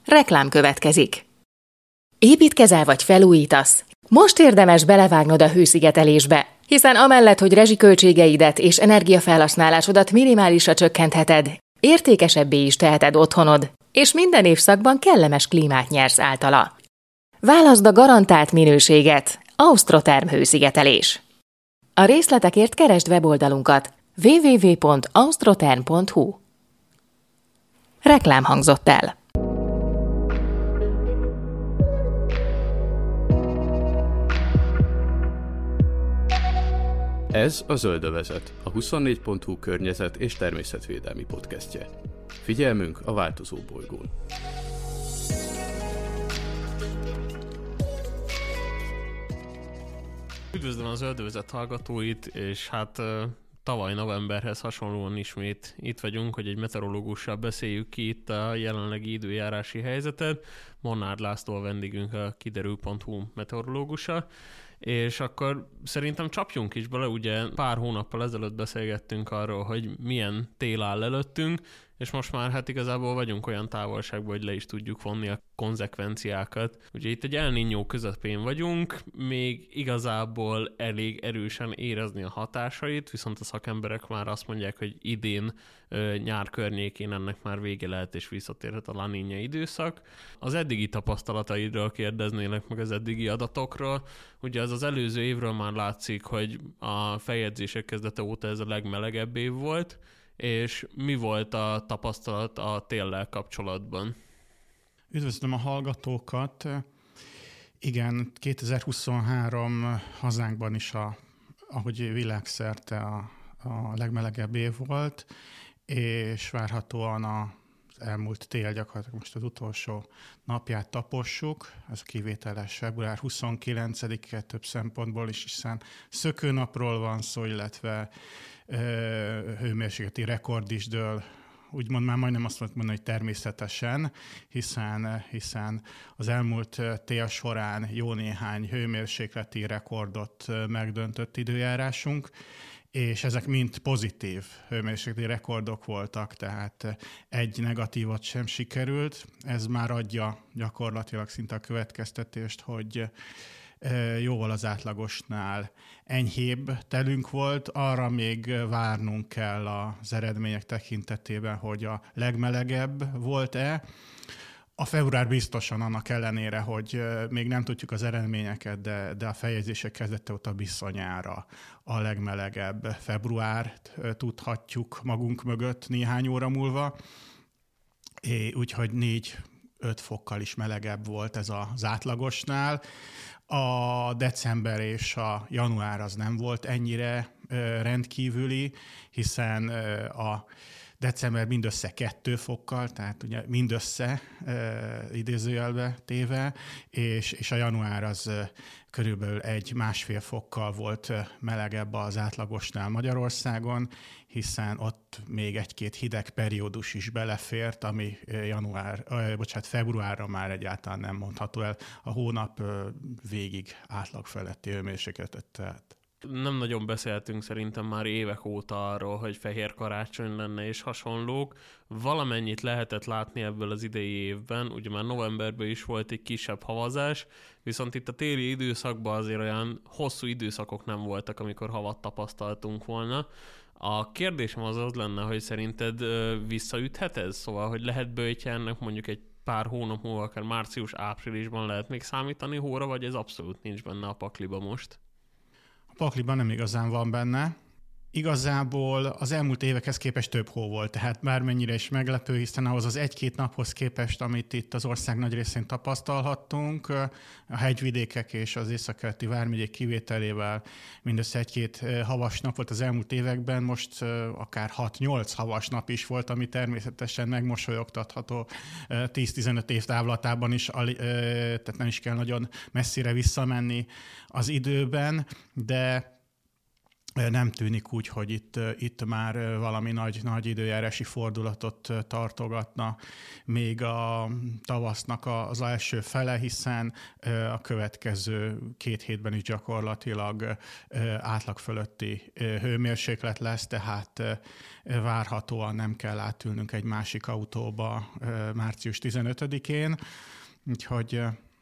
Reklám következik. Építkezel vagy felújítasz? Most érdemes belevágnod a hőszigetelésbe, hiszen amellett, hogy rezsiköltségeidet és energiafelhasználásodat minimálisra csökkentheted, értékesebbé is teheted otthonod, és minden évszakban kellemes klímát nyersz általa. Válaszd a garantált minőséget, Austroterm hőszigetelés. A részletekért keresd weboldalunkat www.austroterm.hu. Reklám hangzott el. Ez a Zöldövezet, a 24.hu környezet- és természetvédelmi podcastje. Figyelmünk a változó bolygón. Üdvözlöm a Zöldövezet hallgatóit, és hát tavaly novemberhez hasonlóan ismét itt vagyunk, hogy egy meteorológussal beszéljük ki itt a jelenlegi időjárási helyzetet. Molnár László a vendégünk, a kiderül.hu meteorológusa. És akkor szerintem csapjunk is bele, ugye pár hónappal ezelőtt beszélgettünk arról, hogy milyen tél áll előttünk, és most már hát igazából vagyunk olyan távolságban, hogy le is tudjuk vonni a konzekvenciákat. Ugye itt egy El Niño közepén vagyunk, még igazából elég erősen érezni a hatásait, viszont a szakemberek már azt mondják, hogy idén nyár környékén ennek már vége lehet, és visszatérhet a La Niña időszak. Az eddigi tapasztalataidról kérdeznélek meg, az eddigi adatokról. Ugye az előző évről már látszik, hogy a feljegyzések kezdete óta ez a legmelegebb év volt, és mi volt a tapasztalat a téllel kapcsolatban? Üdvözlöm a hallgatókat! Igen, 2023 hazánkban is, ahogy világszerte a legmelegebb év volt, és várhatóan az elmúlt tél gyakorlatilag most az utolsó napját tapossuk. Ez a kivételes február 29-e több szempontból is, hiszen szökőnapról van szó, illetve hőmérsékleti rekord is dől, úgymond már majdnem azt mondani, hogy természetesen, hiszen az elmúlt tél során jó néhány hőmérsékleti rekordot megdöntött időjárásunk, és ezek mind pozitív hőmérsékleti rekordok voltak, tehát egy negatívot sem sikerült. Ez már adja gyakorlatilag szinte a következtetést, hogy jóval az átlagosnál enyhébb telünk volt, arra még várnunk kell az eredmények tekintetében, hogy a legmelegebb volt-e. A február biztosan, annak ellenére, hogy még nem tudjuk az eredményeket, de a feljegyzések kezdete óta bizonyára a legmelegebb februárt tudhatjuk magunk mögött néhány óra múlva. Úgyhogy 4-5 fokkal is melegebb volt ez az átlagosnál. A december és a január az nem volt ennyire rendkívüli, hiszen a december mindössze 2 fokkal, tehát ugye mindössze idézőjelbe téve, és a január az körülbelül 1-1,5 fokkal volt melegebb az átlagosnál Magyarországon, hiszen ott még egy-két hideg periódus is belefért, ami februárra már egyáltalán nem mondható el. A hónap végig átlag feletti hőmérsékletet tehát. Nem nagyon beszéltünk szerintem már évek óta arról, hogy fehér karácsony lenne és hasonlók. Valamennyit lehetett látni ebből az idei évben, ugye már novemberben is volt egy kisebb havazás, viszont itt a téli időszakban azért olyan hosszú időszakok nem voltak, amikor havat tapasztaltunk volna. A kérdésem az lenne, hogy szerinted visszaüthet ez? Szóval, hogy lehet böjtje ennek mondjuk egy pár hónap múlva, akár március-áprilisban lehet még számítani hóra, vagy ez abszolút nincs benne a pakliba most? A pakliban nem igazán van benne. Igazából az elmúlt évekhez képest több hó volt, tehát bármennyire is meglepő, hiszen ahhoz az 1-2 naphoz képest, amit itt az ország nagy részén tapasztalhattunk, a hegyvidékek és az északkeleti vármegyék kivételével mindössze 1-2 havas nap volt az elmúlt években, most akár 6-8 havas nap is volt, ami természetesen megmosolyogtatható 10-15 év távlatában is, tehát nem is kell nagyon messzire visszamenni az időben, de nem tűnik úgy, hogy itt már valami nagy időjárási fordulatot tartogatna még a tavasznak az első fele, hiszen a következő 2 hétben is gyakorlatilag átlag fölötti hőmérséklet lesz, tehát várhatóan nem kell átülnünk egy másik autóba március 15-én, úgyhogy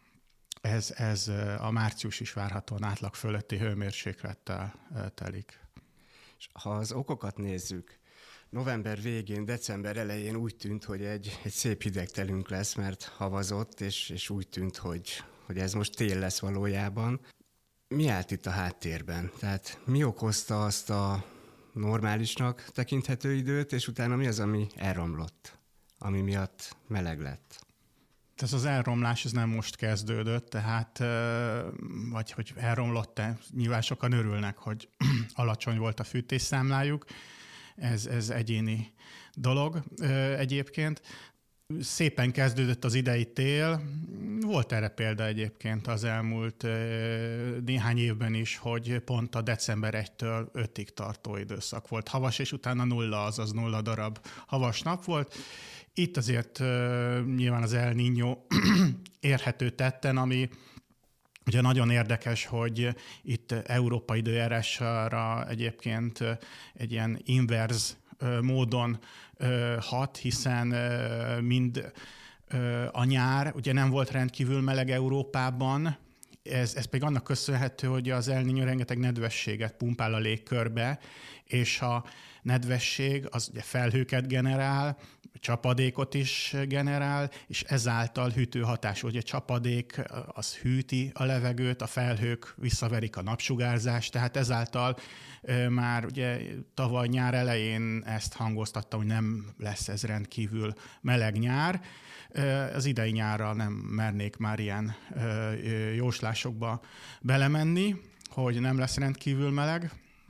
ez a március is várhatóan átlag fölötti hőmérséklettel telik. És ha az okokat nézzük, november végén, december elején úgy tűnt, hogy egy szép hideg telünk lesz, mert havazott, és úgy tűnt, hogy ez most tél lesz valójában. Mi állt itt a háttérben? Tehát mi okozta azt a normálisnak tekinthető időt, és utána mi az, ami elromlott, ami miatt meleg lett? Ez az elromlás ez nem most kezdődött, tehát vagy hogy elromlott-e, nyilván sokan örülnek, hogy alacsony volt a fűtésszámlájuk, ez egyéni dolog egyébként. Szépen kezdődött az idei tél, volt erre példa egyébként az elmúlt néhány évben is, hogy pont a december 1-től 5-ig tartó időszak volt havas, és utána 0, azaz 0 darab havas nap volt. Itt azért nyilván az El Niño érhető tetten, ami ugye nagyon érdekes, hogy itt európai időjárására egyébként egy ilyen inverz módon hat, hiszen mind a nyár ugye nem volt rendkívül meleg Európában, ez pedig annak köszönhető, hogy az El Niño rengeteg nedvességet pumpál a légkörbe, és a nedvesség az ugye felhőket generál, csapadékot is generál, és ezáltal hűtő hatású. Ugye a csapadék az hűti a levegőt, a felhők visszaverik a napsugárzást, tehát ezáltal már ugye tavaly nyár elején ezt hangoztattam, hogy nem lesz ez rendkívül meleg nyár. Az idei nyárra nem mernék már ilyen jóslásokba belemenni, hogy nem lesz rendkívül meleg,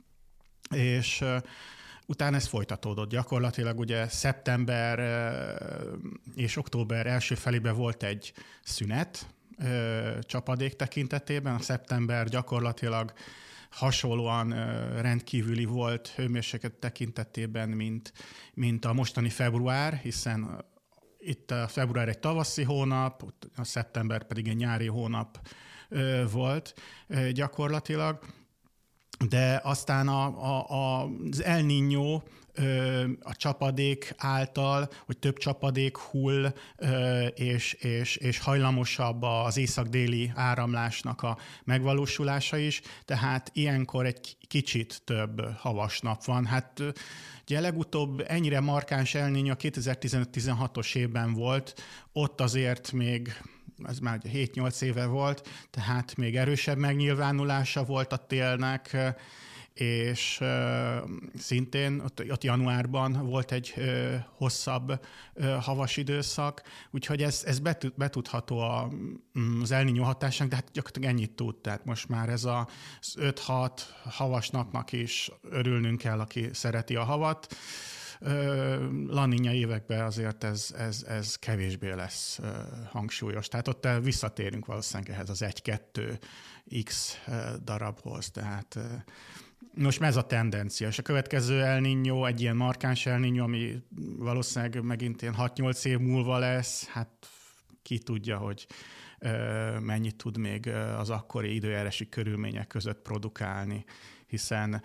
és utána ez folytatódott. Gyakorlatilag ugye szeptember és október első felében volt egy szünet csapadék tekintetében. A szeptember gyakorlatilag hasonlóan rendkívüli volt hőmérséklet tekintetében, mint a mostani február, hiszen itt a február egy tavaszi hónap, a szeptember pedig egy nyári hónap volt gyakorlatilag. De aztán az El Niño a csapadék által, hogy több csapadék hull, és hajlamosabb az észak-déli áramlásnak a megvalósulása is, tehát ilyenkor egy kicsit több havas nap van. Hát ugye legutóbb ennyire markáns El Niño a 2015-16-os évben volt, ott azért még ez már 7-8 éve volt, tehát még erősebb megnyilvánulása volt a télnek, és szintén ott januárban volt egy hosszabb havas időszak, úgyhogy ez betudható az El Niño hatásnak, de hát gyakorlatilag ennyit tud, tehát most már ez az 5-6 havas napnak is örülnünk kell, aki szereti a havat. La Niña években azért ez kevésbé lesz hangsúlyos. Tehát ott visszatérünk valószínűleg ehhez az 1-2x darabhoz. Tehát most ez a tendencia. És a következő El Niño, egy ilyen markáns El Niño, ami valószínűleg megint ilyen 6-8 év múlva lesz, hát ki tudja, hogy mennyit tud még az akkori időjárási körülmények között produkálni, hiszen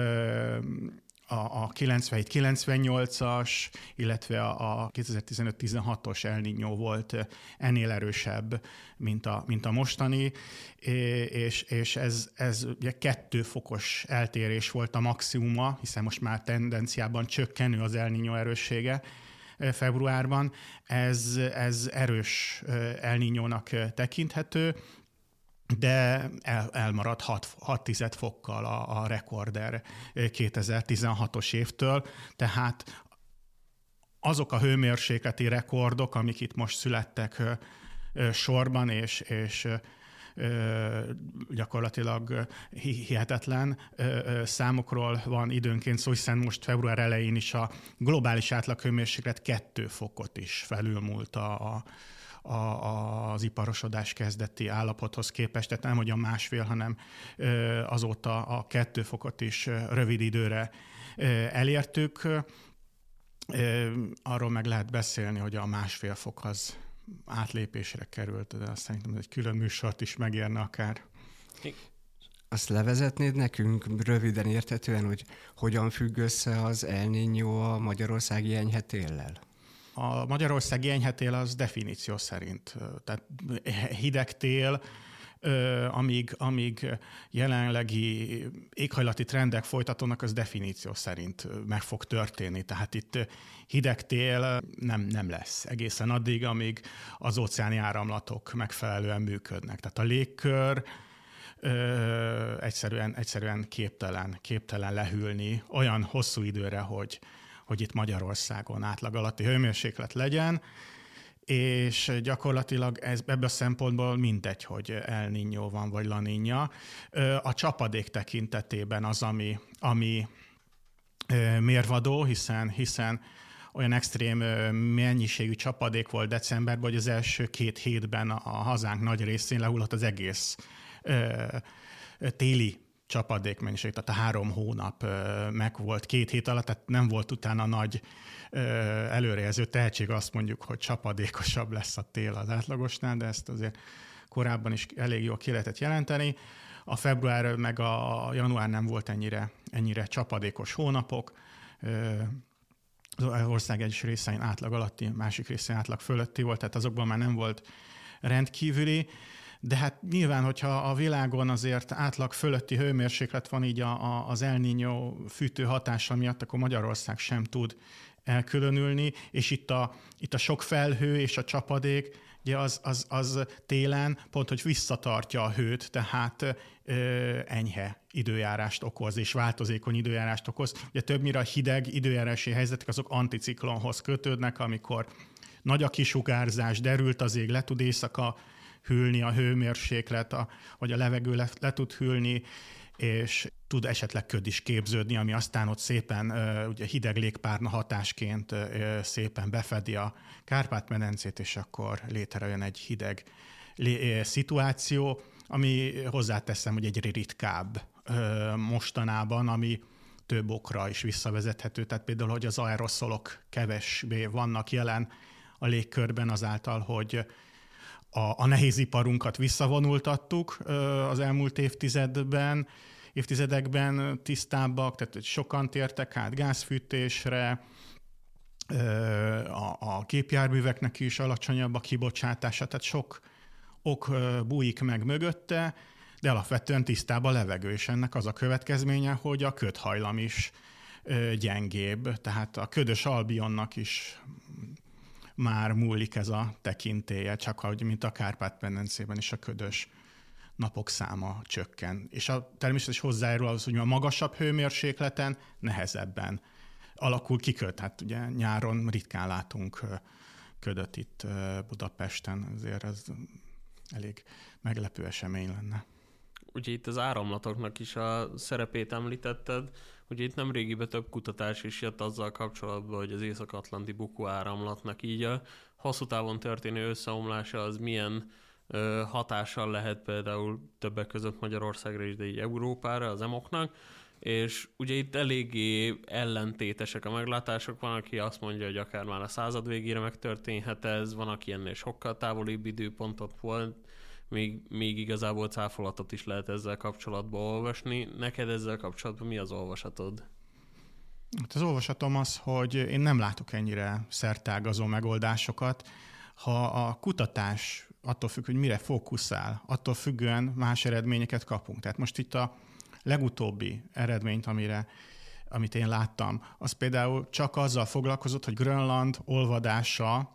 a 97-98-as, illetve a 2015-16-os El Niño volt ennél erősebb, mint a mostani, és ez ugye 2 fokos eltérés volt a maximuma, hiszen most már tendenciában csökkenő az El Niño erőssége februárban. Ez erős El Niñónak tekinthető, de elmarad 6 fokkal a rekorder 2016-os évtől, tehát azok a hőmérsékleti rekordok, amik itt most születtek sorban, és gyakorlatilag hihetetlen számokról van időnként szó, hiszen most február elején is a globális átlaghőmérséklet 2 fokot is felülmúlt az iparosodás kezdeti állapothoz képest, tehát nem hogy a 1,5, hanem azóta a 2 fokot is rövid időre elértük. Arról meg lehet beszélni, hogy a 1,5 fok az átlépésre került, de azt szerintem egy külön műsort is megérne akár. Azt levezetnéd nekünk röviden érthetően, hogy hogyan függ össze az El Niño a magyarországi enyhe téllel? A magyarországi enyhe tél az definíció szerint, tehát hideg tél, amíg jelenlegi éghajlati trendek folytatódnak, az definíció szerint meg fog történni. Tehát itt hideg tél nem lesz egészen addig, amíg az óceáni áramlatok megfelelően működnek. Tehát a légkör egyszerűen képtelen lehűlni olyan hosszú időre, hogy itt Magyarországon átlag alatti hőmérséklet legyen, és gyakorlatilag ebből a szempontból mindegy, hogy El Niño van, vagy La Niña. A csapadék tekintetében az, ami mérvadó, hiszen olyan extrém mennyiségű csapadék volt decemberben, hogy az első 2 hétben a hazánk nagy részén lehullott az egész téli csapadékmennyiség, tehát a 3 hónap meg volt 2 hét alatt, tehát nem volt utána nagy előrejelző tehetség, azt mondjuk, hogy csapadékosabb lesz a tél az átlagosnál, de ezt azért korábban is elég jól ki lehetett jelenteni. A február meg a január nem volt ennyire csapadékos hónapok. Az ország egyes részein átlag alatti, másik részén átlag fölötti volt, tehát azokban már nem volt rendkívüli. De hát nyilván, hogyha a világon azért átlag fölötti hőmérséklet van így az El Niño fűtő hatása miatt, akkor Magyarország sem tud elkülönülni, és itt a sok felhő és a csapadék, ugye az télen pont, hogy visszatartja a hőt, tehát enyhe időjárást okoz, és változékony időjárást okoz. Ugye többnyire a hideg időjárási helyzetek azok anticiklonhoz kötődnek, amikor nagy a kisugárzás, derült az ég, le tud éjszaka hűlni a hőmérséklet, vagy a levegő le tud hűlni, és tud esetleg köd is képződni, ami aztán ott szépen ugye hideg légpárna hatásként szépen befedi a Kárpát-medencét, és akkor létrejön egy hideg szituáció, ami hozzáteszem, hogy egy ritkább mostanában, ami több okra is visszavezethető. Tehát például, hogy az aeroszolok kevésbé vannak jelen a légkörben azáltal, hogy a nehéziparunkat visszavonultattuk az elmúlt évtizedekben tisztábbak, tehát sokan tértek át gázfűtésre, a gépjárműveknek is alacsonyabb a kibocsátása, tehát sok ok bújik meg mögötte, de alapvetően tisztább a levegő, és ennek az a következménye, hogy a ködhajlam is gyengébb, tehát a ködös Albionnak is már múlik ez a tekintélye, csak ahogy, mint a Kárpát-medencében is a ködös napok száma csökken. És természetesen hozzájárul az, hogy a magasabb hőmérsékleten nehezebben alakul ki köd. Hát ugye nyáron ritkán látunk ködöt itt Budapesten, ezért ez elég meglepő esemény lenne. Ugye itt az áramlatoknak is a szerepét említetted, ugye itt nemrégiben több kutatás is jött azzal kapcsolatban, hogy az észak-atlanti bukóáramlatnak így a hosszú távon történő összeomlása az milyen hatással lehet például többek között Magyarországra is, de így Európára, az EMOK-nak, és ugye itt eléggé ellentétesek a meglátások, van, aki azt mondja, hogy akár már a század végére megtörténhet ez, van, aki ennél sokkal távolibb időpontot volt, még igazából cáfolatot is lehet ezzel kapcsolatban olvasni. Neked ezzel kapcsolatban mi az olvasatod? Hát az olvasatom az, hogy én nem látok ennyire szerteágazó megoldásokat. Ha a kutatás attól függ, hogy mire fókuszál, attól függően más eredményeket kapunk. Tehát most itt a legutóbbi eredményt, amit én láttam, az például csak azzal foglalkozott, hogy Grönland olvadása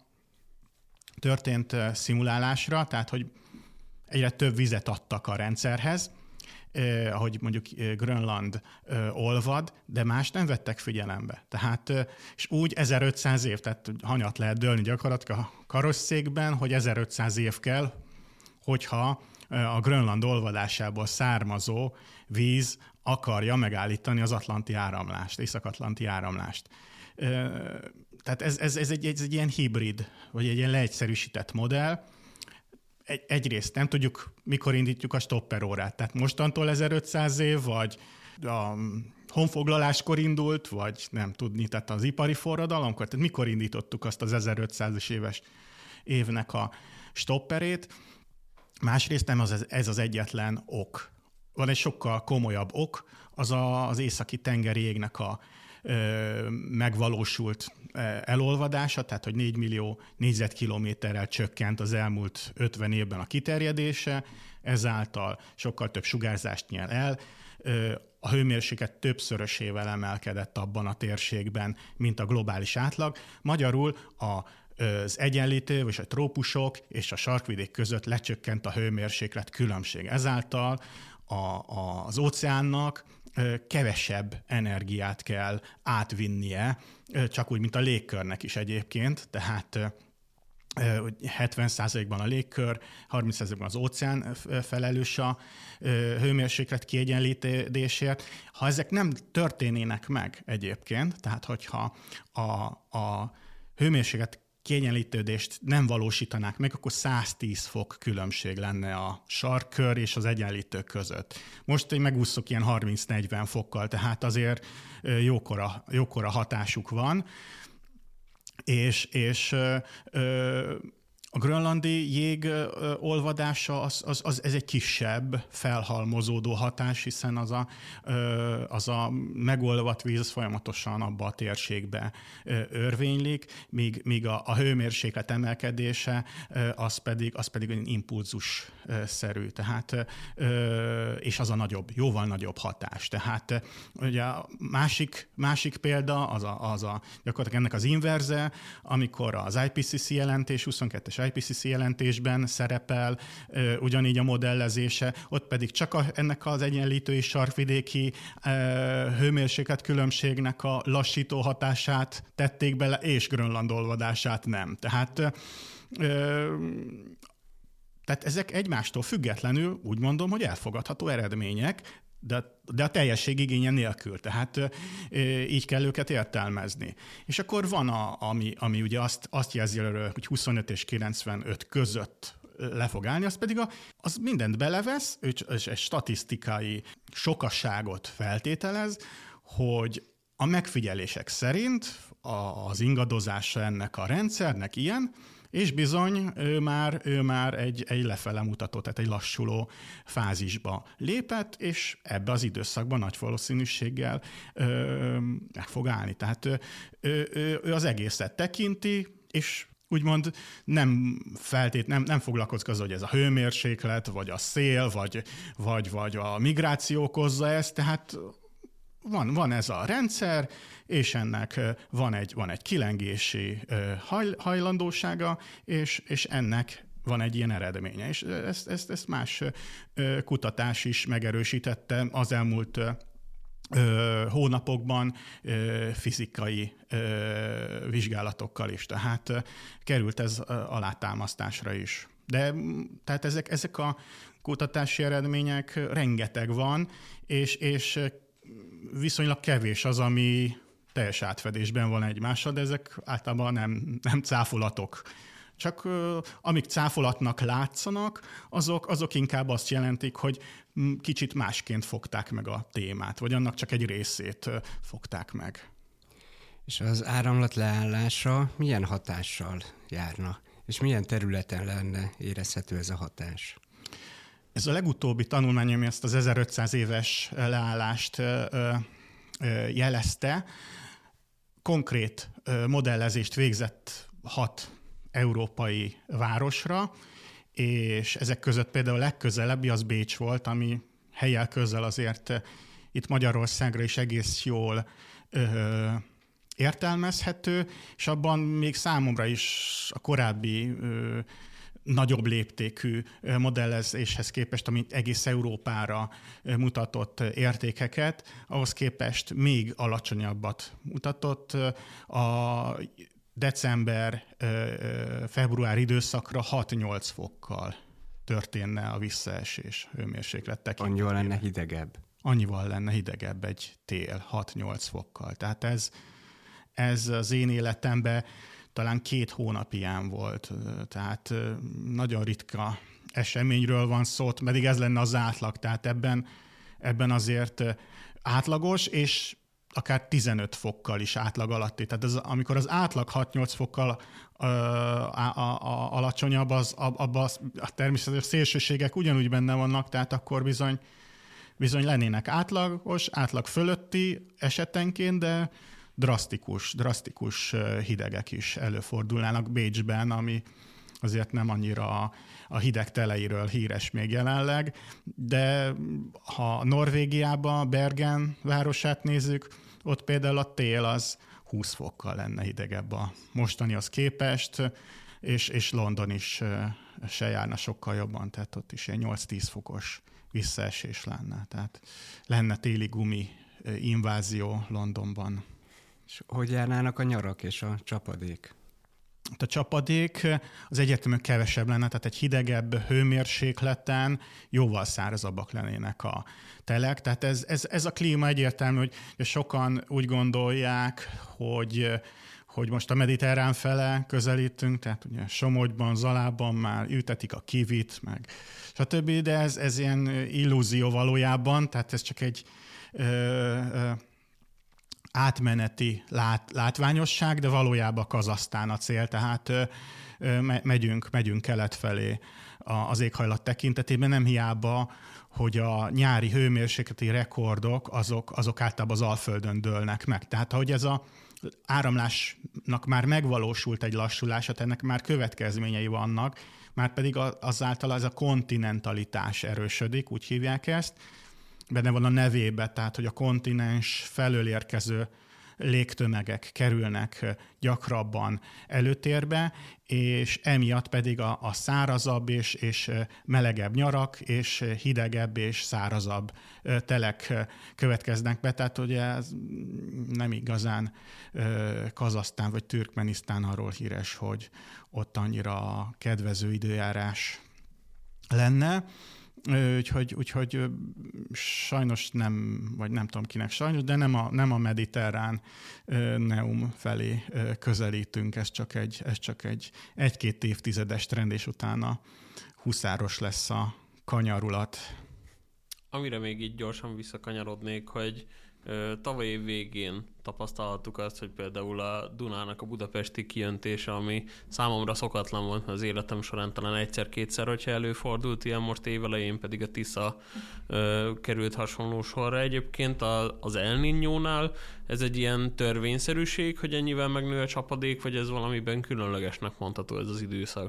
történt szimulálásra, tehát hogy egyre több vizet adtak a rendszerhez, ahogy mondjuk Grönland olvad, de más nem vettek figyelembe. Tehát, és úgy 1500 év, tehát hanyat lehet dőlni gyakorlatilag a karosszékben, hogy 1500 év kell, hogyha a Grönland olvadásából származó víz akarja megállítani az atlanti áramlást, észak-atlanti áramlást. Tehát ez egy ilyen hibrid, vagy egy ilyen leegyszerűsített modell. Egyrészt nem tudjuk, mikor indítjuk a stopperórát. Tehát mostantól 1500 év, vagy a honfoglaláskor indult, vagy nem tudni, tehát az ipari forradalomkor, tehát mikor indítottuk azt az 1500-es éves évnek a stopperét. Másrészt nem ez az egyetlen ok. Van egy sokkal komolyabb ok, az északi tengeri égnek a megvalósult elolvadása, tehát hogy 4 millió négyzetkilométerrel csökkent az elmúlt 50 évben a kiterjedése, ezáltal sokkal több sugárzást nyel el, a hőmérséklet többszörösével emelkedett abban a térségben, mint a globális átlag. Magyarul az egyenlítő, vagy a trópusok és a sarkvidék között lecsökkent a hőmérséklet különbség. Ezáltal az óceánnak kevesebb energiát kell átvinnie, csak úgy, mint a légkörnek is egyébként, tehát 70%-ban a légkör, 30%-ban az óceán felelős a hőmérséklet kiegyenlítésért. Ha ezek nem történnének meg egyébként, tehát hogyha a hőmérséklet kiegyenlítődést nem valósítanák meg, akkor 110 fok különbség lenne a sarkkör és az egyenlítők között. Most megúszok ilyen 30-40 fokkal, tehát azért jókora hatásuk van, és a grönlandi jég olvadása ez egy kisebb, felhalmozódó hatás, hiszen az a megolvadt víz folyamatosan abba a térségbe örvénylik, míg a hőmérséklet emelkedése az pedig impulzusszerű, tehát, és az a jóval nagyobb hatás. Tehát ugye a másik példa az gyakorlatilag ennek az inverze, amikor az IPCC jelentés, 22-es IPCC jelentésben szerepel ugyanígy a modellezése, ott pedig csak ennek az egyenlítő és sarkvidéki hőmérséklet különbségnek a lassító hatását tették bele, és Grönland olvadását nem. Tehát ezek egymástól függetlenül úgy mondom, hogy elfogadható eredmények, de a teljesség igénye nélkül, tehát így kell őket értelmezni. És akkor van, ami ugye azt jelzi előre, hogy 25 és 95 között le fog állni, az pedig az mindent belevesz, és egy statisztikai sokasságot feltételez, hogy a megfigyelések szerint az ingadozása ennek a rendszernek ilyen, és bizony ő már egy lefele mutató, tehát egy lassuló fázisba lépett, és ebbe az időszakban nagy valószínűséggel meg fog állni. Tehát ő az egészet tekinti, és úgymond nem foglalkozik azzal, hogy ez a hőmérséklet, vagy a szél, vagy a migráció okozza ezt, tehát van ez a rendszer, és ennek van egy kilengési hajlandósága, és ennek van egy ilyen eredménye. És ezt más kutatás is megerősítette az elmúlt hónapokban fizikai vizsgálatokkal is. Tehát került ez alátámasztásra is. De tehát ezek a kutatási eredmények rengeteg van, és viszonylag kevés az, ami teljes átfedésben van egymással, de ezek általában nem cáfolatok. Csak amik cáfolatnak látszanak, azok inkább azt jelentik, hogy kicsit másként fogták meg a témát, vagy annak csak egy részét fogták meg. És az áramlat leállása milyen hatással járna? És milyen területen lenne érezhető ez a hatás? Ez a legutóbbi tanulmány, ami ezt az 1500 éves leállást jelezte, konkrét modellezést végzett 6 európai városra, és ezek között például a legközelebbi az Bécs volt, ami hellyel közel azért itt Magyarországra is egész jól értelmezhető, és abban még számomra is a korábbi nagyobb léptékű modellezéshez képest, amit egész Európára mutatott értékeket, ahhoz képest még alacsonyabbat mutatott. A december-február időszakra 6-8 fokkal történne a visszaesés hőmérséklet tekintetében. Annyival lenne hidegebb. Annyival lenne hidegebb egy tél, 6-8 fokkal. Tehát ez az én életemben talán 2 hónap ilyen volt, tehát nagyon ritka eseményről van szó, pedig ez lenne az átlag, tehát ebben azért átlagos, és akár 15 fokkal is átlag alatti. Tehát amikor az átlag 6-8 fokkal alacsonyabb, abban természetesen szélsőségek ugyanúgy benne vannak, tehát akkor bizony lennének átlagos, átlag fölötti esetenként, de drasztikus hidegek is előfordulnának Bécsben, ami azért nem annyira a hideg teleiről híres még jelenleg, de ha Norvégiában Bergen városát nézzük, ott például a tél az 20 fokkal lenne hidegebb a mostanihoz képest, és London is se járna sokkal jobban, tehát ott is ilyen 8-10 fokos visszaesés lenne. Tehát lenne téli gumi invázió Londonban. És hogy járnának a nyarak és a csapadék? A csapadék az egyértelműen kevesebb lenne, tehát egy hidegebb hőmérsékleten jóval szárazabbak lennének a telek. Tehát ez a klíma egyértelmű, hogy sokan úgy gondolják, hogy most a mediterrán fele közelítünk, tehát ugye Somogyban, Zalában már ültetik a kivit, meg stb., de ez ilyen illúzió valójában, tehát ez csak egy átmeneti látványosság, de valójában Kazahsztán a cél, tehát megyünk kelet felé az éghajlat tekintetében, nem hiába, hogy a nyári hőmérsékleti rekordok azok általában az Alföldön dőlnek meg. Tehát ahogy ez az áramlásnak már megvalósult egy lassulása, ennek már következményei vannak, már pedig azáltal ez a kontinentalitás erősödik, úgy hívják ezt, benne van a nevébe, tehát hogy a kontinens felől érkező légtömegek kerülnek gyakrabban előtérbe, és emiatt pedig a szárazabb és melegebb nyarak, és hidegebb és szárazabb telek következnek be. Tehát ugye ez nem igazán Kazahsztán vagy Türkmenisztán arról híres, hogy ott annyira kedvező időjárás lenne. Úgyhogy sajnos nem, vagy nem tudom kinek sajnos, de nem a mediterrán neum felé közelítünk, ez csak egy 1-2 évtizedes trend, és utána huszáros lesz a kanyarulat. Amire még így gyorsan visszakanyarodnék, hogy tavaly év végén tapasztalhattuk azt, hogy például a Dunának a budapesti kijöntése, ami számomra szokatlan volt, az életem során talán 1-2-szer, hogyha előfordult ilyen, most évelején pedig a Tisza került hasonló sorra. Egyébként az El Niñónál ez egy ilyen törvényszerűség, hogy ennyivel megnő a csapadék, vagy ez valamiben különlegesnek mondható ez az időszak?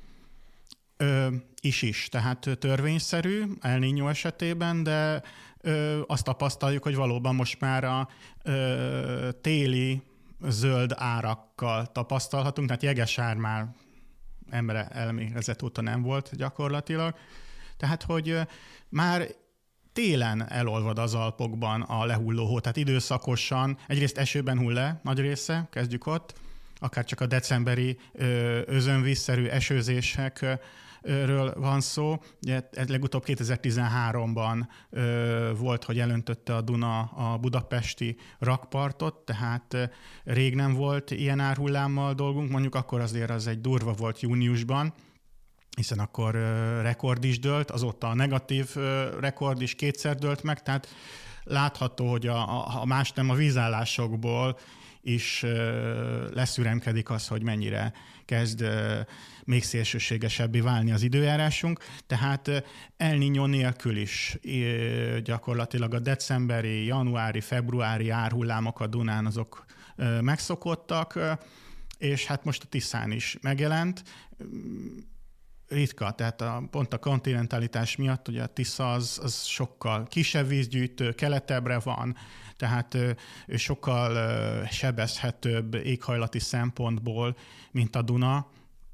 Is. Tehát törvényszerű El Niño esetében, de azt tapasztaljuk, hogy valóban most már a téli zöld árakkal tapasztalhatunk, tehát jegesár már embere elmérzett óta nem volt gyakorlatilag. Tehát, hogy már télen elolvad az Alpokban a lehulló hó, tehát időszakosan, egyrészt esőben hull le nagy része, kezdjük ott, akár csak a decemberi özönvízszerű esőzésekről van szó. Ugye, legutóbb 2013-ban volt, hogy elöntötte a Duna a budapesti rakpartot, tehát rég nem volt ilyen árhullámmal dolgunk, mondjuk akkor azért az egy durva volt júniusban, hiszen akkor rekord is dőlt, azóta a negatív rekord is 2-szer dőlt meg, tehát látható, hogy a más nem a vízállásokból is leszüremkedik az, hogy mennyire kezd még szélsőségesebbé válni az időjárásunk. Tehát El Niño nélkül is gyakorlatilag a decemberi, januári, februári árhullámok a Dunán azok megszokottak, és hát most a Tiszán is megjelent. Ritka, tehát pont a kontinentalitás miatt ugye a Tisza az sokkal kisebb vízgyűjtő, keletebbre van, tehát sokkal sebezhetőbb éghajlati szempontból, mint a Duna,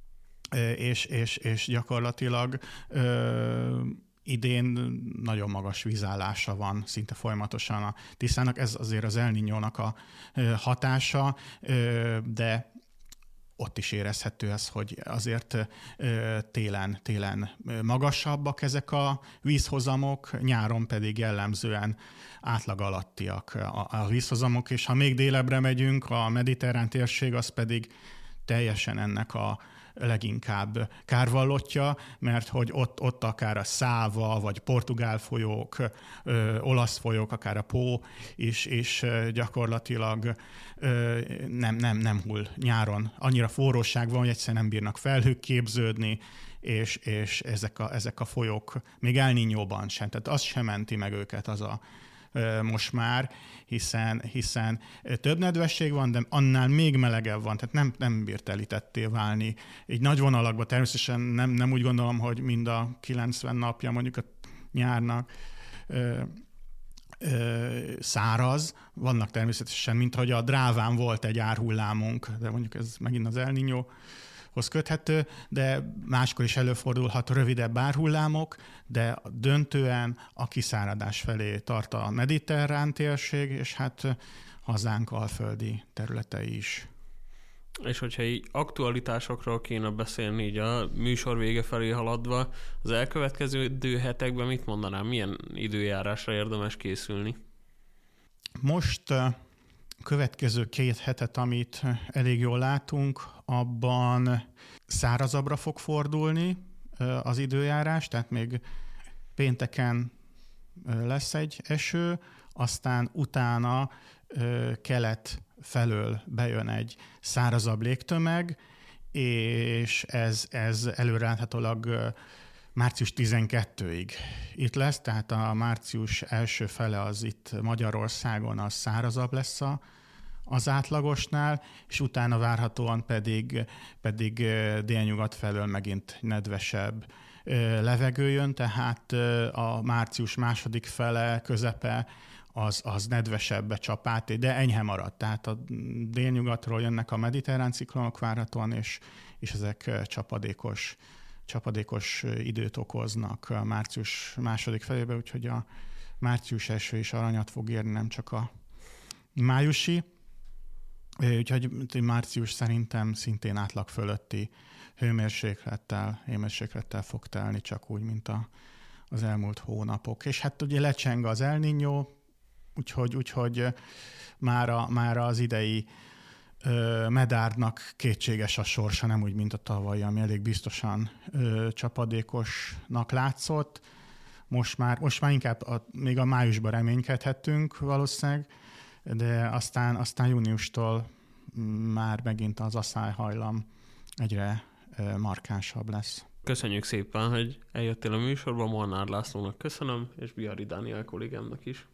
és gyakorlatilag idén nagyon magas vízállása van szinte folyamatosan a Tiszának. Ez azért az El Niñónak a hatása, de ott is érezhető ez, hogy azért télen magasabbak ezek a vízhozamok, nyáron pedig jellemzően átlag alattiak a vízhozamok, és ha még délebbre megyünk, a mediterrán térség az pedig teljesen ennek a leginkább kárvallottja, mert hogy ott akár a Száva, vagy portugál folyók, olasz folyók, akár a Pó is gyakorlatilag nem hull nyáron. Annyira forróság van, hogy egyszerűen nem bírnak felhők képződni, és ezek a folyók még El Niñóban sem. Tehát az sem menti meg őket most már, hiszen több nedvesség van, de annál még melegebb van, tehát nem bír telítetté válni. Így nagy vonalakban természetesen nem úgy gondolom, hogy mind a 90 napja mondjuk a nyárnak száraz. Vannak természetesen, mint hogy a Dráván volt egy árhullámunk, de mondjuk ez megint az El Niñóhoz köthető, de máskor is előfordulhat rövidebb árhullámok, de döntően a kiszáradás felé tart a mediterrán térség, és hát hazánk alföldi területei is. És hogyha így aktualitásokról kéne beszélni így a műsor vége felé haladva, az elkövetkező hetekben mit mondanám, milyen időjárásra érdemes készülni? Most következő 2 hetet, amit elég jól látunk, abban szárazabbra fog fordulni az időjárás, tehát még pénteken lesz egy eső, aztán utána kelet felől bejön egy szárazabb légtömeg, és ez előreláthatólag március 12-ig itt lesz, tehát a március első fele az itt Magyarországon az szárazabb lesz az átlagosnál, és utána várhatóan pedig délnyugat felől megint nedvesebb levegő jön, tehát a március második fele, közepe az nedvesebb csapát, de enyhe maradt. Tehát a délnyugatról jönnek a mediterrán ciklonok várhatóan, és ezek csapadékos időt okoznak a március második felébe, úgyhogy a március eső is aranyat fog érni, nem csak a májusi. Úgyhogy március szerintem szintén átlag fölötti hőmérséklettel fog telni, csak úgy, mint az elmúlt hónapok. És hát ugye lecseng az El Niño, úgyhogy már az idei medárnak kétséges a sorsa, nem úgy, mint a tavalyi, ami elég biztosan csapadékosnak látszott. Most már inkább még a májusban reménykedhettünk valószínűleg, de aztán júniustól már megint az asszályhajlam egyre markánsabb lesz. Köszönjük szépen, hogy eljöttél a műsorba, Molnár Lászlónak köszönöm, és Bihari Dániel kollégámnak is.